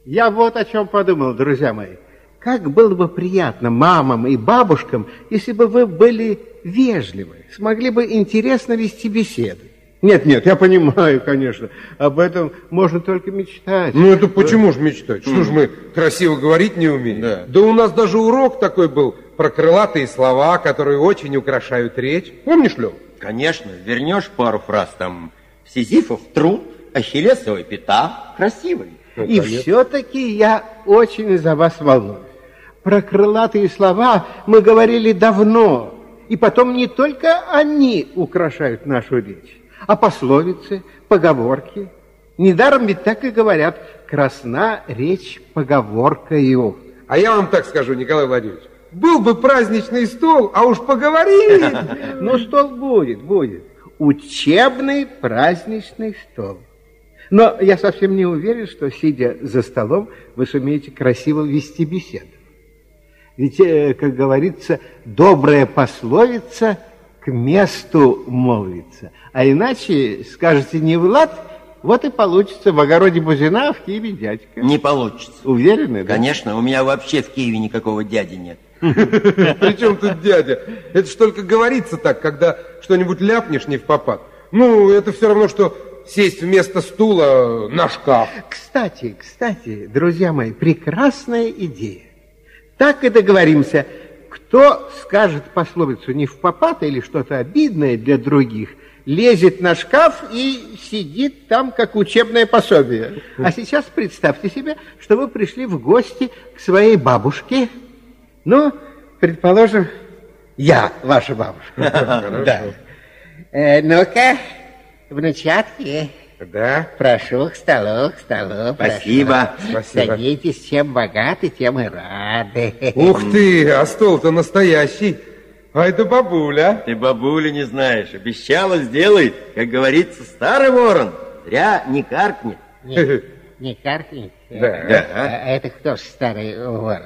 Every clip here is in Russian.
Я вот о чем подумал, друзья мои. Как было бы приятно мамам и бабушкам, если бы вы были вежливы, смогли бы интересно вести беседы. Нет, я понимаю, конечно, об этом можно только мечтать. Ну, это почему же мечтать? Что ж мы красиво говорить не умеем? Да у нас даже урок такой был про крылатые слова, которые очень украшают речь. Помнишь, Лёв? Конечно, вернешь пару фраз там. Сизифов труд, Ахиллесова пята. Красивый. И все-таки я очень за вас волнуюсь. Про крылатые слова мы говорили давно. И потом не только они украшают нашу речь, а пословицы, поговорки. Недаром ведь так и говорят: красна речь поговоркою. А я вам так скажу, Николай Владимирович, был бы праздничный стол, а уж поговорили. Ну, стол будет. Учебный праздничный стол. Но я совсем не уверен, что, сидя за столом, вы сумеете красиво вести беседу. Ведь, как говорится, добрая пословица к месту молвится. А иначе скажете не в лад, вот и получится в огороде Бузина, а в Киеве дядька. Не получится. Уверены, да? Конечно, у меня вообще в Киеве никакого дяди нет. При чем тут дядя? Это ж только говорится так, когда что-нибудь ляпнешь не впопад. Ну, это все равно, что сесть вместо стула на шкаф. Кстати, друзья мои, прекрасная идея. Так и договоримся. Кто скажет пословицу не впопад или что-то обидное для других, лезет на шкаф и сидит там, как учебное пособие. А сейчас представьте себе, что вы пришли в гости к своей бабушке. Ну, предположим, я ваша бабушка. Да. Ну-ка, внучатки. Да. Прошу к столу. Спасибо. Садитесь, чем богаты, тем и рады. Ух ты, а стол-то настоящий. А это бабуля. Ты бабулю не знаешь. Обещала, сделает. Как говорится, старый ворон зря не каркнет. Не каркнет? Да. А это кто ж старый ворон?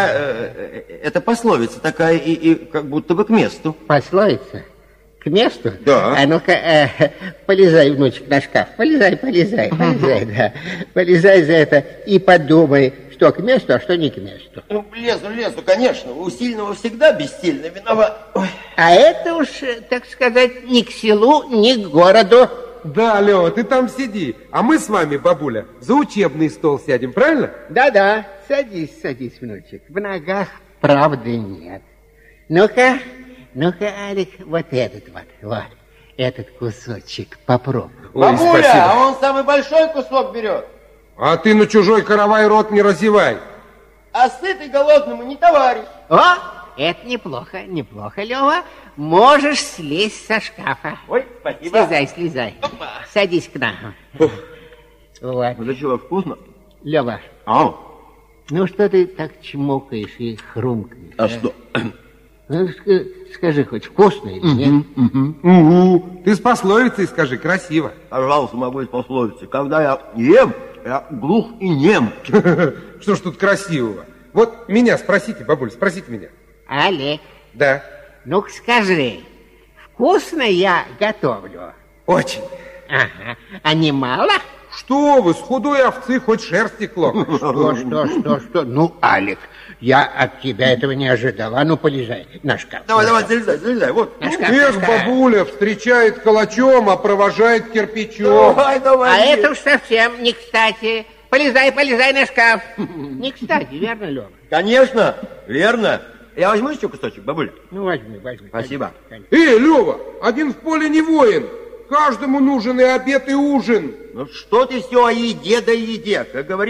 Это пословица такая и как будто бы к месту. Пословица? К месту? Да. А ну-ка, полезай, внучек, на шкаф. Полезай, да. Полезай за это и подумай, что к месту, а что не к месту. Ну, лезу, конечно. У сильного всегда бессильно виноват. Ой. А это уж, так сказать, ни к селу, ни к городу. Да, Лёва, ты там сиди. А мы с вами, бабуля, за учебный стол сядем, правильно? Да, садись, внучек. В ногах правды нет. Ну-ка, Алик, вот этот кусочек попробуй. Бабуля, спасибо. а он самый большой кусок берет. А ты на чужой каравай рот не разевай. А сытый голодному не товарищ. О, это неплохо, Лёва. Можешь слезть со шкафа. Ой, спасибо. Слезай. Опа. Садись к нам. Вот. Ну, чего, вкусно? Лёва, ну что ты так чмокаешь и хрумкаешь? А что? Ну, скажи хоть, вкусно или нет? Угу. Ты с пословицей скажи, красиво. Пожалуйста, могу из пословицы. Когда я ем, я глух и нем. Что ж тут красивого? Вот меня спросите, бабуль, спросите меня. Олег. Да. Ну-ка скажи, вкусно я готовлю? Очень. Ага. А не мало? Что вы, с худой овцы хоть шерсти клок. Что? Ну, Алик, я от тебя этого не ожидал. А ну, полезай на шкаф. Давай, залезай, вот. На шкаф, Эх, бабуля встречает калачом, а провожает кирпичом. Давай. А это уж совсем не кстати. Полезай на шкаф. Не кстати, верно, Лёва? Конечно, верно. Я возьму еще кусочек, бабуля? Ну, возьми. Спасибо. Лёва, один в поле не воин. Каждому нужен и обед, и ужин. Ну что ты все о еде да еде?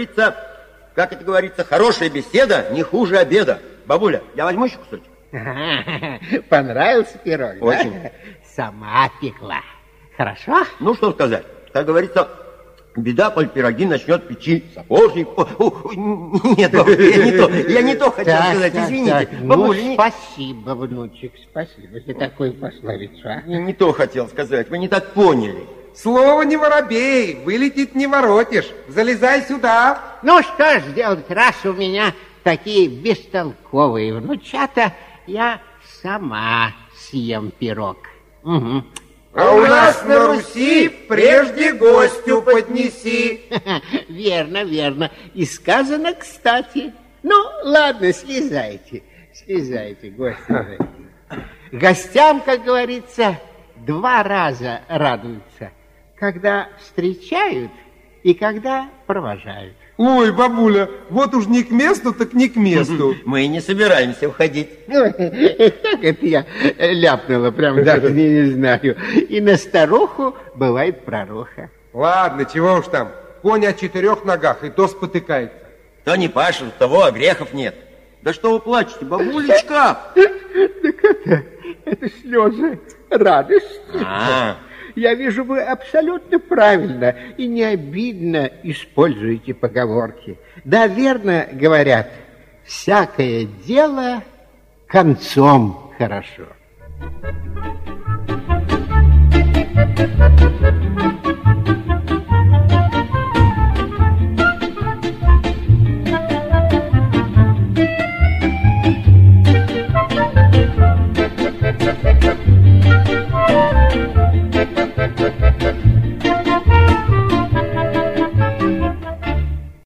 Как это говорится, хорошая беседа не хуже обеда. Бабуля, я возьму еще кусочек? Понравился пирог? Очень. Да? Сама пекла. Хорошо? Ну что сказать, как говорится, беда, коль пироги начнет печи сапожник. Нет, бабуля, я не то хотел сказать, извините. Бабуля, ну, спасибо, внучек, спасибо за такую пословицу. А? Не то хотел сказать, вы не так поняли. Слово не воробей, вылетит не воротишь. Залезай сюда. Ну что ж делать, раз у меня такие бестолковые внучата, я сама съем пирог. Угу. А у нас на Руси прежде гостю поднеси. Верно, верно. И сказано кстати. Ну, ладно, слезайте, гости. Гостям, как говорится, 2 раза радуются. Когда встречают и когда провожают. Ой, бабуля, вот уж не к месту, так не к месту. Мы не собираемся уходить. Ой, как это я ляпнула, прям даже не знаю. И на старуху бывает пророха. Ладно, чего уж там. Конь о 4 ногах, и то спотыкается. Кто не пашет, того грехов нет. Да что вы плачете, бабулечка? Так это слезы радости. А. Я вижу, вы абсолютно правильно и не обидно используете поговорки. Да, верно говорят, всякое дело концом хорошо.